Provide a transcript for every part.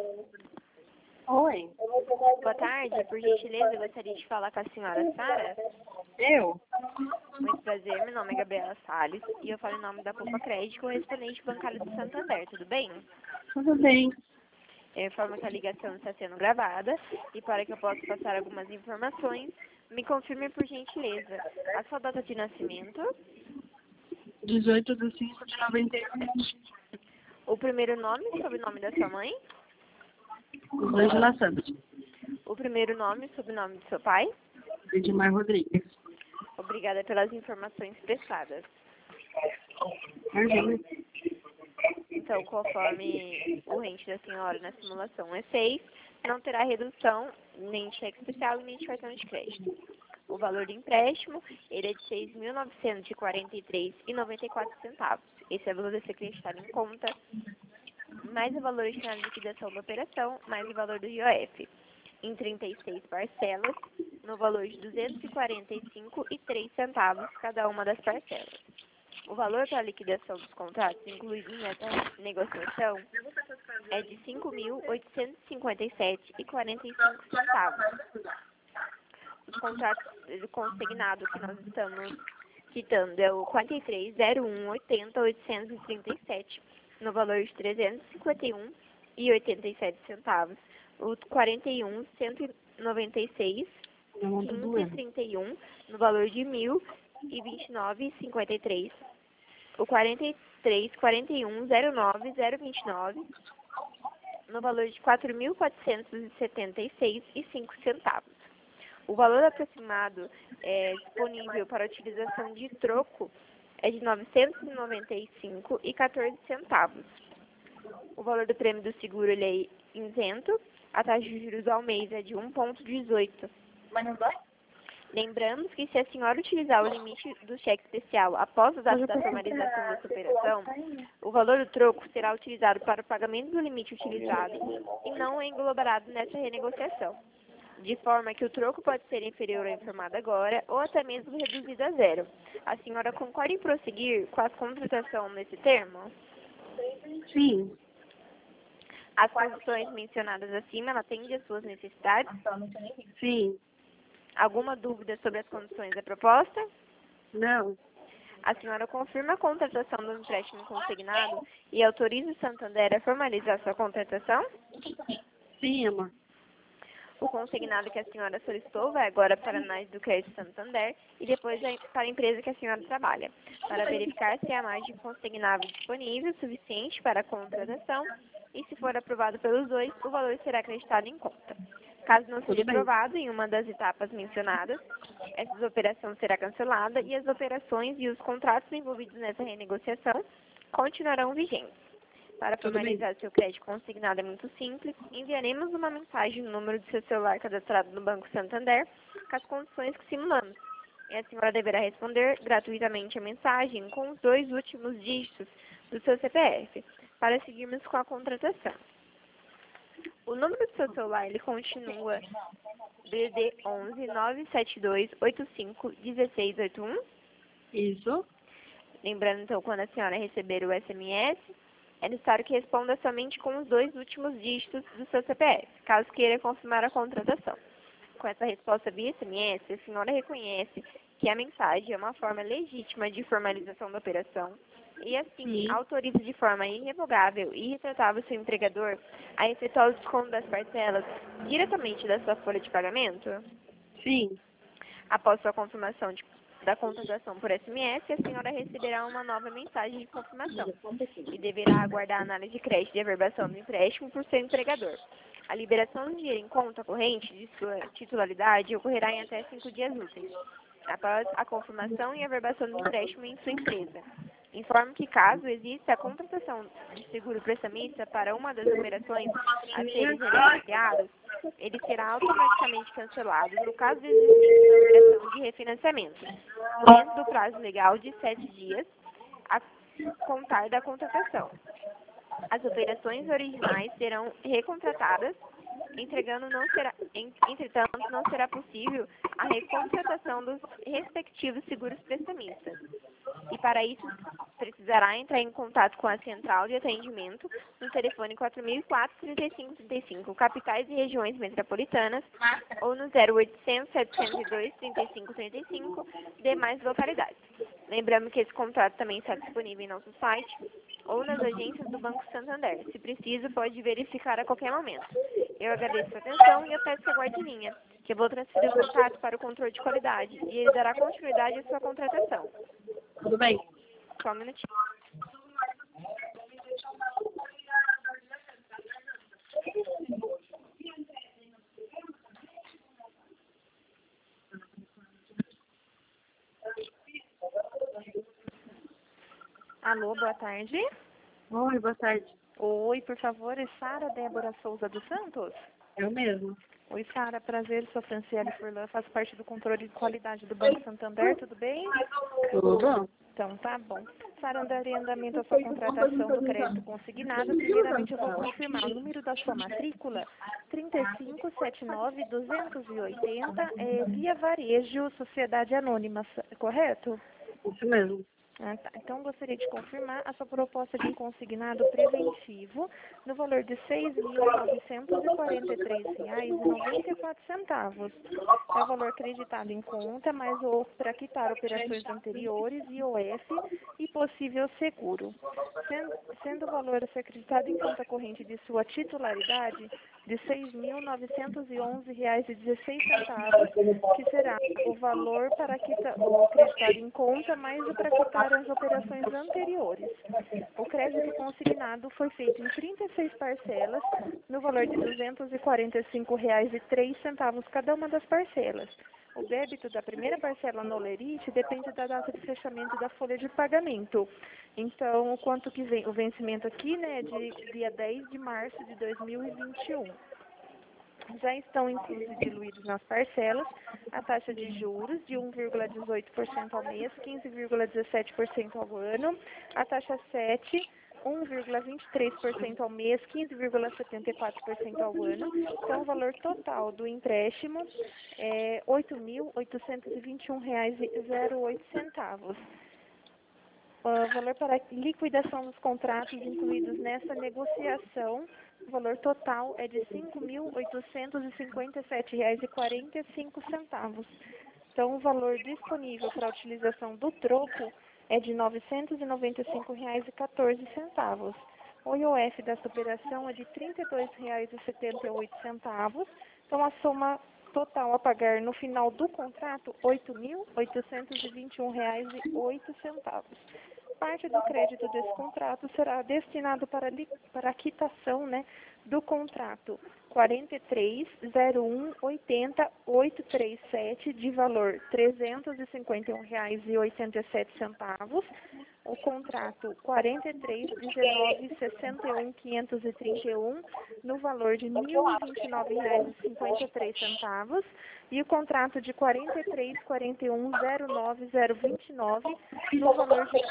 Oi, Boa tarde, por gentileza, eu gostaria de falar com a senhora Sara. eu? Muito prazer, meu nome é Gabriela Salles e eu falo em nome da Poupa Crédito, correspondente bancário do Santander, tudo bem? Tudo bem. Eu informo que a ligação está sendo gravada e para que eu possa passar algumas informações, me confirme por gentileza a sua data de nascimento, 18/5/91. o primeiro nome e sobrenome da sua mãe, Angela Santos. o primeiro nome e sobrenome do seu pai. Edmar Rodrigues. Obrigada pelas informações prestadas. Imagina. Então, conforme o rente da senhora na simulação é 6, não terá redução nem de cheque especial nem de cartão de crédito. O valor do empréstimo ele é de R$ 6.943,94. Esse é o valor a ser acreditado em conta, mais o valor destinado à liquidação da operação, mais o valor do IOF, em 36 parcelas, no valor de R$ 245,03 cada uma das parcelas. O valor para a liquidação dos contratos incluídos nessa negociação é de R$ 5.857,45. Os contratos consignado que nós estamos citando é o 430180.837, no valor de R$ 351,87. O 41.196,1531, no valor de R$ 1.029,53. O 43.4109.029, no valor de R$ 4.476,05. O valor aproximado disponível para utilização de troco é de R$ 995,14. O valor do prêmio do seguro ele é isento. A taxa de juros ao mês é de 1,18. Mas não vai? Lembrando que se a senhora utilizar o limite do cheque especial após a data da formalização dessa operação, o valor do troco será utilizado para o pagamento do limite utilizado e não é englobarado nessa renegociação, de forma que o troco pode ser inferior ao informado agora ou até mesmo reduzido a zero. A senhora concorda em prosseguir com a contratação nesse termo? Sim. As condições mencionadas acima, ela atende às suas necessidades? Sim. Alguma dúvida sobre as condições da proposta? Não. A senhora confirma a contratação do empréstimo consignado e autoriza o Santander a formalizar sua contratação? Sim, amor. O consignado que a senhora solicitou vai agora para a análise do crédito Santander e depois para a empresa que a senhora trabalha, para verificar se há margem consignável disponível suficiente para a contratação e, se for aprovado pelos dois, o valor será acreditado em conta. Caso não seja aprovado em uma das etapas mencionadas, essa operação será cancelada e as operações e os contratos envolvidos nessa renegociação continuarão vigentes. Para formalizar seu crédito consignado é muito simples. Enviaremos uma mensagem no número do seu celular cadastrado no Banco Santander com as condições que simulamos. E a senhora deverá responder gratuitamente a mensagem com os 2 últimos dígitos do seu CPF para seguirmos com a contratação. O número do seu celular ele continua DDD 11 972 85 1681. Isso. Lembrando, então, quando a senhora receber o SMS, é necessário que responda somente com os 2 últimos dígitos do seu CPF, caso queira confirmar a contratação. Com essa resposta via SMS, a senhora reconhece que a mensagem é uma forma legítima de formalização da operação e, assim, Sim. autoriza de forma irrevogável e irretratável seu empregador a efetuar o desconto das parcelas diretamente da sua folha de pagamento? Sim. Após sua confirmação da contratação por SMS, a senhora receberá uma nova mensagem de confirmação e deverá aguardar a análise de crédito e averbação do empréstimo por seu empregador. A liberação do dinheiro em conta corrente de sua titularidade ocorrerá em até 5 dias úteis, após a confirmação e averbação do empréstimo em sua empresa. Informo que, caso exista a contratação de seguro prestamista para uma das operações a serem renegociadas, ele será automaticamente cancelado no caso de existência da operação de refinanciamento, dentro do prazo legal de 7 dias a contar da contratação. As operações originais serão recontratadas, entretanto não será possível a recontratação dos respectivos seguros prestamistas. E para isso, precisará entrar em contato com a central de atendimento no telefone 4004-3535, capitais e regiões metropolitanas, ou no 0800-702-3535, demais localidades. Lembrando que esse contrato também está disponível em nosso site ou nas agências do Banco Santander. Se preciso, pode verificar a qualquer momento. Eu agradeço a atenção e eu peço que aguarde em linha, que eu vou transferir o contato para o controle de qualidade e ele dará continuidade à sua contratação. Tudo bem? Só um minutinho. Alô, boa tarde. Oi, boa tarde. Oi, por favor, é Sara Débora Souza dos Santos? Eu mesmo. Oi, Sara, prazer, sou Franciele Furlan, faço parte do controle de qualidade do Banco Santander, tudo bem? Tudo? Então, tá bom. Sara, daria andamento à sua contratação do crédito consignado. Primeiramente, eu vou confirmar o número da sua matrícula, 3579-280, via varejo, Sociedade Anônima, correto? Isso mesmo. Ah, tá. Então, gostaria de confirmar a sua proposta de consignado preventivo no valor de R$ 6.943,94. É o valor acreditado em conta, mais o para quitar operações anteriores, IOF e possível seguro. Sendo o valor a ser acreditado em conta corrente de sua titularidade de R$ 6.911,16, que será o valor para o acreditado em conta mais o para quitar as operações anteriores. O crédito consignado foi feito em 36 parcelas, no valor de R$ 245,03 cada uma das parcelas. O débito da primeira parcela no lerite depende da data de fechamento da folha de pagamento. Então, o quanto que vem o vencimento aqui, né, de dia 10 de março de 2021. Já estão inclusos e diluídos nas parcelas a taxa de juros de 1,18% ao mês, 15,17% ao ano, a taxa 7, 1,23% ao mês, 15,74% ao ano. Então, o valor total do empréstimo é R$ 8.821,08. O valor para liquidação dos contratos incluídos nessa negociação, o valor total é de R$ 5.857,45. Então, o valor disponível para a utilização do troco é de R$ 995,14. O IOF dessa operação é de R$ 32,78. Então, a soma total a pagar no final do contrato, R$ 8.821,08. Parte do crédito desse contrato será destinado para a quitação, né, do contrato 43.01.80.837, de valor R$ 351,87. O contrato 43.19.61.531, no valor de R$ 1.029,53. E o contrato de 43.41.09.029, no valor de R$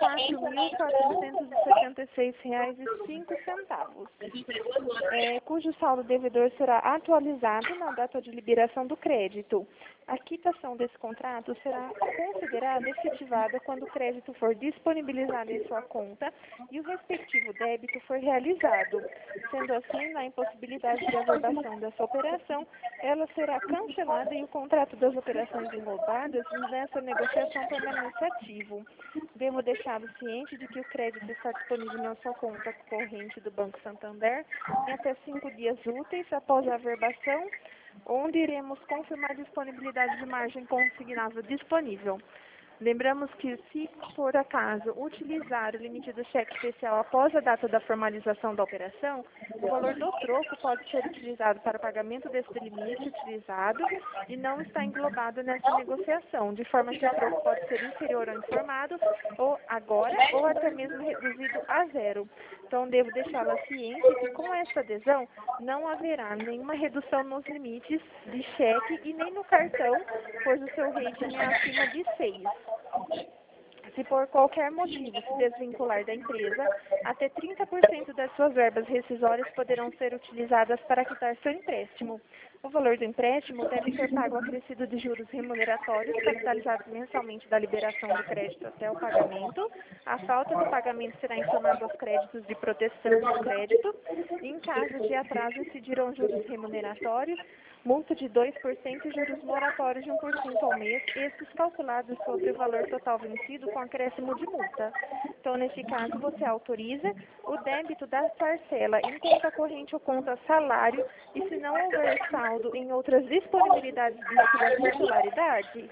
4.476,05, cujo saldo devedor será atualizado na data de liberação do crédito. A quitação desse contrato será considerada efetivada quando o crédito for disponibilizado em sua conta e o respectivo débito for realizado. Sendo assim, na impossibilidade de averbação dessa operação, ela será cancelada e o contrato das operações englobadas nessa negociação permanece ativo. Devo deixá-lo ciente de que o crédito está disponível na sua conta corrente do Banco Santander em até 5 dias úteis após a averbação, onde iremos confirmar a disponibilidade de margem consignável disponível. Lembramos que, se por acaso utilizar o limite do cheque especial após a data da formalização da operação, o valor do troco pode ser utilizado para pagamento desse limite utilizado e não está englobado nessa negociação, de forma que o troco pode ser inferior ao informado ou agora ou até mesmo reduzido a zero. Então, devo deixá-la ciente que com essa adesão não haverá nenhuma redução nos limites de cheque e nem no cartão, pois o seu rating é acima de 6. Se por qualquer motivo se desvincular da empresa, até 30% das suas verbas rescisórias poderão ser utilizadas para quitar seu empréstimo. O valor do empréstimo deve ser pago acrescido de juros remuneratórios capitalizados mensalmente da liberação do crédito até o pagamento. A falta do pagamento será informado aos créditos de proteção do crédito. Em caso de atraso, incidirão juros remuneratórios, multa de 2% e juros moratórios de 1% ao mês, estes calculados sobre o valor total vencido com acréscimo de multa. Então, neste caso, você autoriza o débito da parcela em conta corrente ou conta salário e, se não houver saldo em outras disponibilidades de sua titularidade,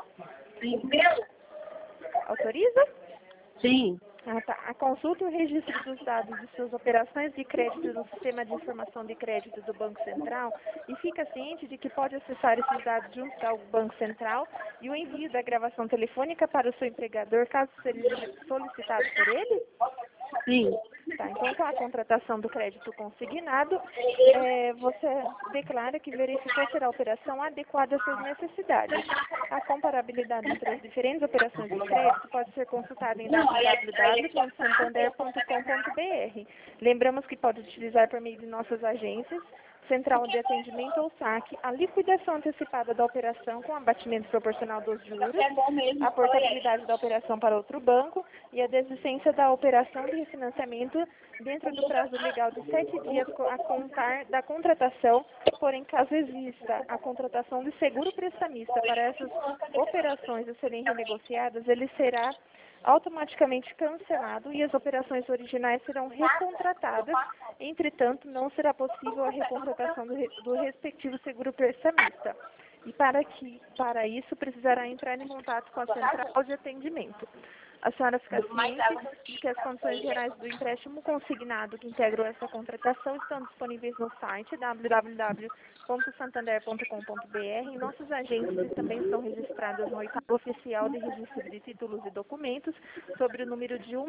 autoriza? Sim. Ah, tá. A consulta e o registro dos dados de suas operações de crédito no Sistema de Informação de Crédito do Banco Central e fica ciente de que pode acessar esses dados junto ao Banco Central e o envio da gravação telefônica para o seu empregador, caso seja solicitado por ele? Sim. Tá, então, com a contratação do crédito consignado, você declara que verificou ser a operação adequada às suas necessidades. A comparabilidade entre as diferentes operações de crédito pode ser consultada em www.santander.com.br. Lembramos que pode utilizar por meio de nossas agências, Central de Atendimento ou SAC, a liquidação antecipada da operação com abatimento proporcional dos juros, a portabilidade da operação para outro banco e a desistência da operação de refinanciamento dentro do prazo legal de 7 dias a contar da contratação, porém, caso exista a contratação de seguro prestamista para essas operações a serem renegociadas, ele será automaticamente cancelado e as operações originais serão recontratadas. Entretanto, não será possível a recontratação do respectivo seguro prestamista. E para isso, precisará entrar em contato com a central de atendimento. A senhora fica ciente de que as condições gerais do empréstimo consignado que integram essa contratação estão disponíveis no site www.santander.com.br. Nossas agências também estão registradas no oitavo oficial de registro de títulos e documentos sobre o número de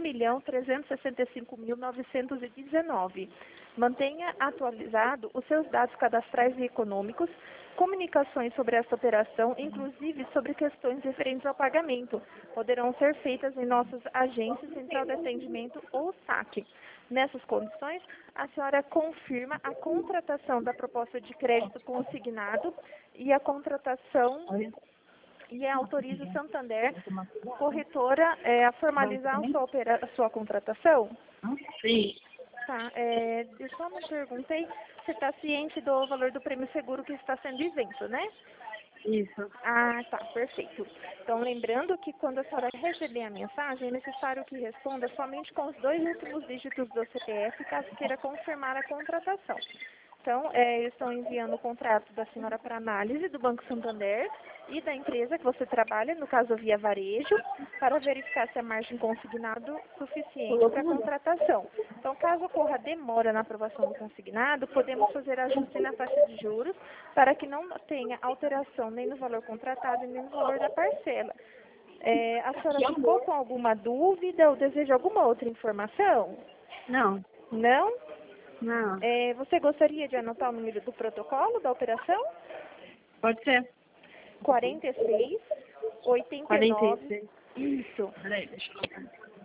1.365.919. Mantenha atualizado os seus dados cadastrais e econômicos, comunicações sobre esta operação, inclusive sobre questões referentes ao pagamento, poderão ser feitas em nossas agências, Central de Atendimento ou SAC. Nessas condições, a senhora confirma a contratação da proposta de crédito consignado e a contratação e autoriza o Santander, corretora, a formalizar a sua contratação? Sim. Tá, eu só me perguntei, você está ciente do valor do prêmio seguro que está sendo isento, né? Isso. Ah, tá, perfeito. Então, lembrando que quando a senhora receber a mensagem, é necessário que responda somente com os 2 últimos dígitos do CPF, caso queira confirmar a contratação. Então, eles estão enviando o contrato da senhora para análise do Banco Santander e da empresa que você trabalha, no caso Via Varejo, para verificar se a margem consignado é suficiente para a contratação. Então, caso ocorra demora na aprovação do consignado, podemos fazer ajuste na taxa de juros para que não tenha alteração nem no valor contratado nem no valor da parcela. A senhora ficou com alguma dúvida ou deseja alguma outra informação? Não. Não? Não. Você gostaria de anotar o número do protocolo da operação? Pode ser. 46, 89. 46. Isso. Peraí, deixa eu colocar.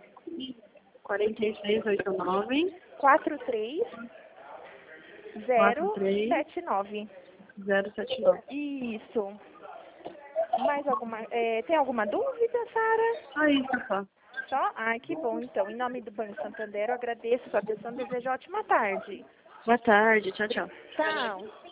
46, 89. 43, 079. 079. Isso. Mais alguma... tem alguma dúvida, Sara? Só isso, só. Só? Ai, que bom, então. Em nome do Banco Santander, eu agradeço a sua atenção e desejo ótima tarde. Boa tarde. Tchau, tchau. Tchau.